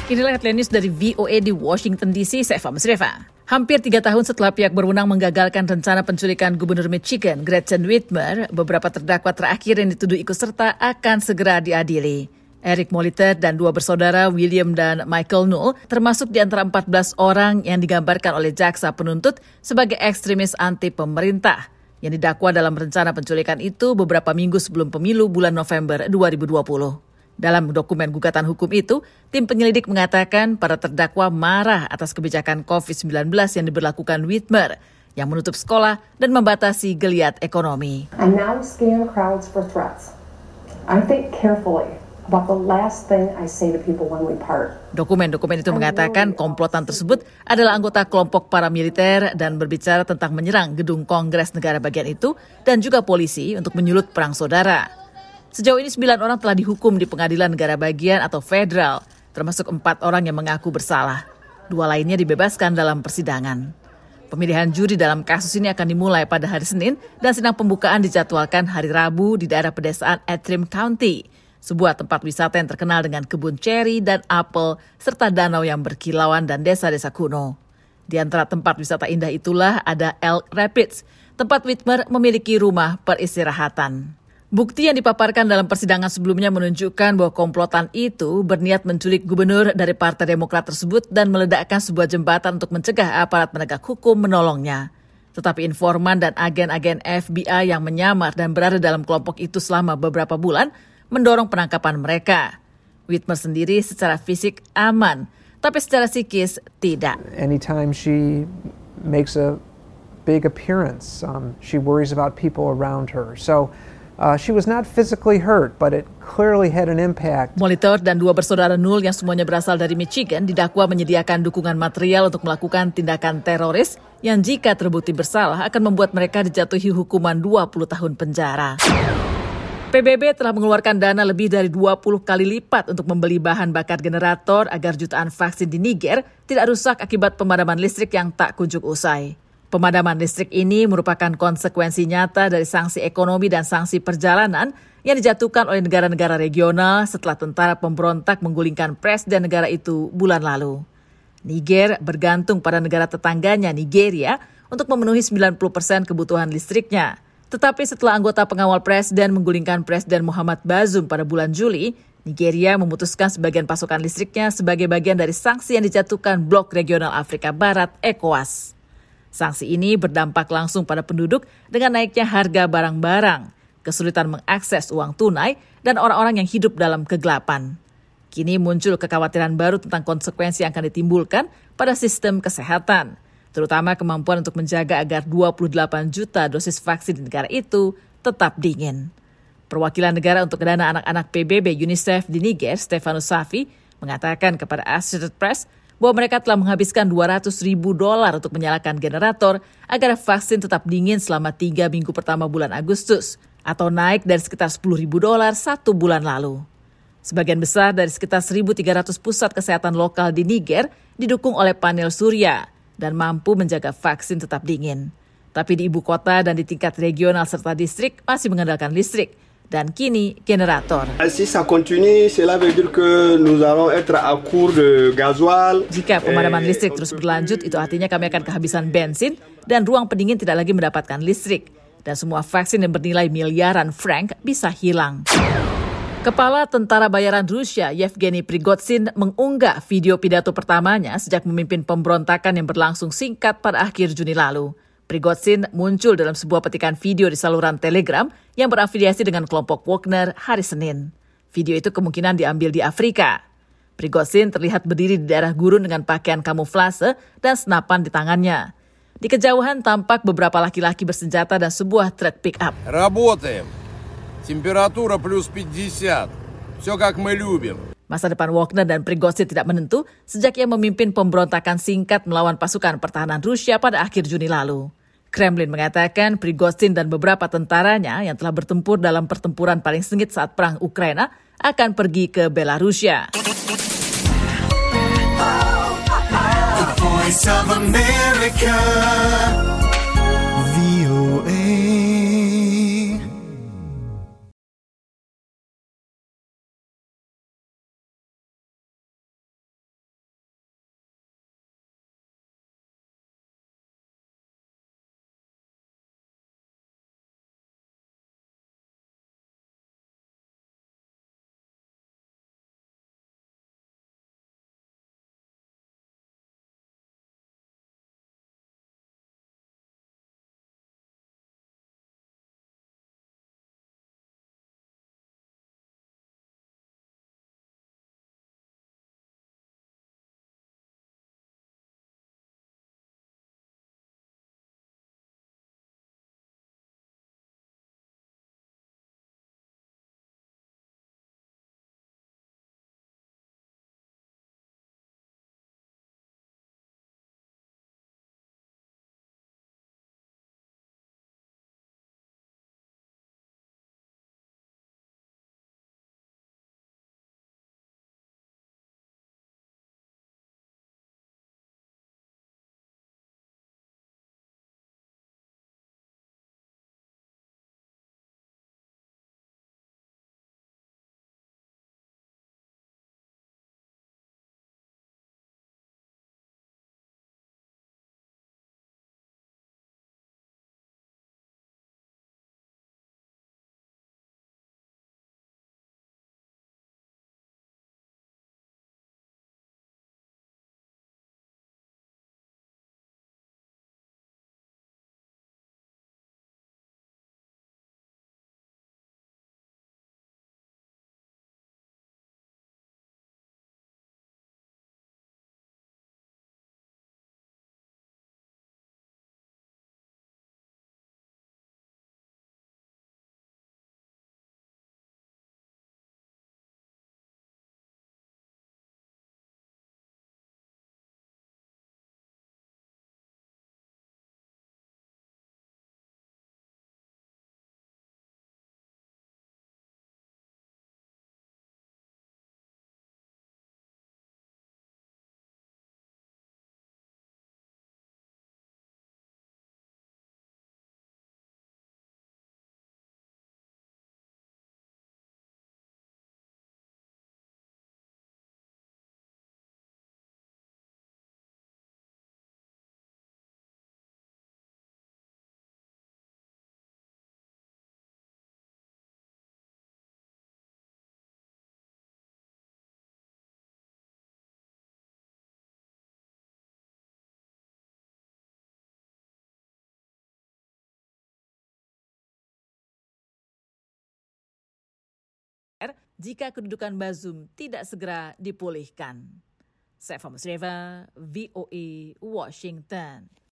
Inilah headline news dari VOA di Washington DC, saya Fahmi Sreva. Hampir 3 tahun setelah pihak berwenang menggagalkan rencana penculikan Gubernur Michigan, Gretchen Whitmer, beberapa terdakwa terakhir yang dituduh ikut serta akan segera diadili. Eric Moliter dan 2 bersaudara William dan Michael Null termasuk di antara 14 orang yang digambarkan oleh jaksa penuntut sebagai ekstremis anti pemerintah yang didakwa dalam rencana penculikan itu beberapa minggu sebelum pemilu bulan November 2020. Dalam dokumen gugatan hukum itu, tim penyelidik mengatakan para terdakwa marah atas kebijakan COVID-19 yang diberlakukan Whitmer yang menutup sekolah dan membatasi geliat ekonomi. And now scan crowds for threats. I think carefully about the last thing I say to people when we part. Dokumen-dokumen itu mengatakan komplotan tersebut adalah anggota kelompok paramiliter dan berbicara tentang menyerang gedung Kongres negara bagian itu dan juga polisi untuk menyulut perang saudara. Sejauh ini 9 orang telah dihukum di pengadilan negara bagian atau federal, termasuk 4 orang yang mengaku bersalah. 2 lainnya dibebaskan dalam persidangan. Pemilihan juri dalam kasus ini akan dimulai pada hari Senin dan sidang pembukaan dijadwalkan hari Rabu di daerah pedesaan Antrim County, sebuah tempat wisata yang terkenal dengan kebun ceri dan apel, serta danau yang berkilauan dan desa-desa kuno. Di antara tempat wisata indah itulah ada Elk Rapids, tempat Whitmer memiliki rumah peristirahatan. Bukti yang dipaparkan dalam persidangan sebelumnya menunjukkan bahwa komplotan itu berniat menculik gubernur dari Partai Demokrat tersebut dan meledakkan sebuah jembatan untuk mencegah aparat penegak hukum menolongnya. Tetapi informan dan agen-agen FBI yang menyamar dan berada dalam kelompok itu selama beberapa bulan mendorong penangkapan mereka. Whitmer sendiri secara fisik aman, tapi secara psikis tidak. Anytime she makes a big appearance, she worries about people around her. So she was not physically hurt, but it clearly had an impact. Molitor dan 2 bersaudara Null yang semuanya berasal dari Michigan didakwa menyediakan dukungan material untuk melakukan tindakan teroris yang jika terbukti bersalah akan membuat mereka dijatuhi hukuman 20 tahun penjara. PBB telah mengeluarkan dana lebih dari 20 kali lipat untuk membeli bahan bakar generator agar jutaan vaksin di Niger tidak rusak akibat pemadaman listrik yang tak kunjung usai. Pemadaman listrik ini merupakan konsekuensi nyata dari sanksi ekonomi dan sanksi perjalanan yang dijatuhkan oleh negara-negara regional setelah tentara pemberontak menggulingkan presiden negara itu bulan lalu. Niger bergantung pada negara tetangganya Nigeria untuk memenuhi 90% kebutuhan listriknya. Tetapi setelah anggota pengawal presiden menggulingkan Presiden Muhammad Bazoum pada bulan Juli, Nigeria memutuskan sebagian pasokan listriknya sebagai bagian dari sanksi yang dijatuhkan Blok Regional Afrika Barat ECOWAS. Sanksi ini berdampak langsung pada penduduk dengan naiknya harga barang-barang, kesulitan mengakses uang tunai, dan orang-orang yang hidup dalam kegelapan. Kini muncul kekhawatiran baru tentang konsekuensi yang akan ditimbulkan pada sistem kesehatan, terutama kemampuan untuk menjaga agar 28 juta dosis vaksin di negara itu tetap dingin. Perwakilan negara untuk dana anak-anak PBB UNICEF di Niger, Stefanus Safi, mengatakan kepada Associated Press bahwa mereka telah menghabiskan $200,000 untuk menyalakan generator agar vaksin tetap dingin selama 3 minggu pertama bulan Agustus, atau naik dari sekitar $10,000 1 bulan lalu. Sebagian besar dari sekitar 1.300 pusat kesehatan lokal di Niger didukung oleh panel surya dan mampu menjaga vaksin tetap dingin. Tapi di ibu kota dan di tingkat regional serta distrik masih mengandalkan listrik. Dan kini generator. Si ça continue, cela veut dire que nous allons être à court de gasoil. Jika pemadaman listrik terus berlanjut, itu artinya kami akan kehabisan bensin dan ruang pendingin tidak lagi mendapatkan listrik. Dan semua vaksin yang bernilai miliaran franc bisa hilang. Kepala Tentara Bayaran Rusia, Yevgeny Prigozhin, mengunggah video pidato pertamanya sejak memimpin pemberontakan yang berlangsung singkat pada akhir Juni lalu. Prigozhin muncul dalam sebuah petikan video di saluran Telegram yang berafiliasi dengan kelompok Wagner hari Senin. Video itu kemungkinan diambil di Afrika. Prigozhin terlihat berdiri di daerah gurun dengan pakaian kamuflase dan senapan di tangannya. Di kejauhan tampak beberapa laki-laki bersenjata dan sebuah truk pick-up. Работаем. Температура плюс 50. Все как мы любим. Masa depan Wagner dan Prigozhin tidak menentu sejak ia memimpin pemberontakan singkat melawan pasukan pertahanan Rusia pada akhir Juni lalu. Kremlin mengatakan Prigozhin dan beberapa tentaranya yang telah bertempur dalam pertempuran paling sengit saat perang Ukraina akan pergi ke Belarusia. The Voice of America. DPR jika kedudukan Bazoum tidak segera dipulihkan. Seva Musreva, VOA, Washington.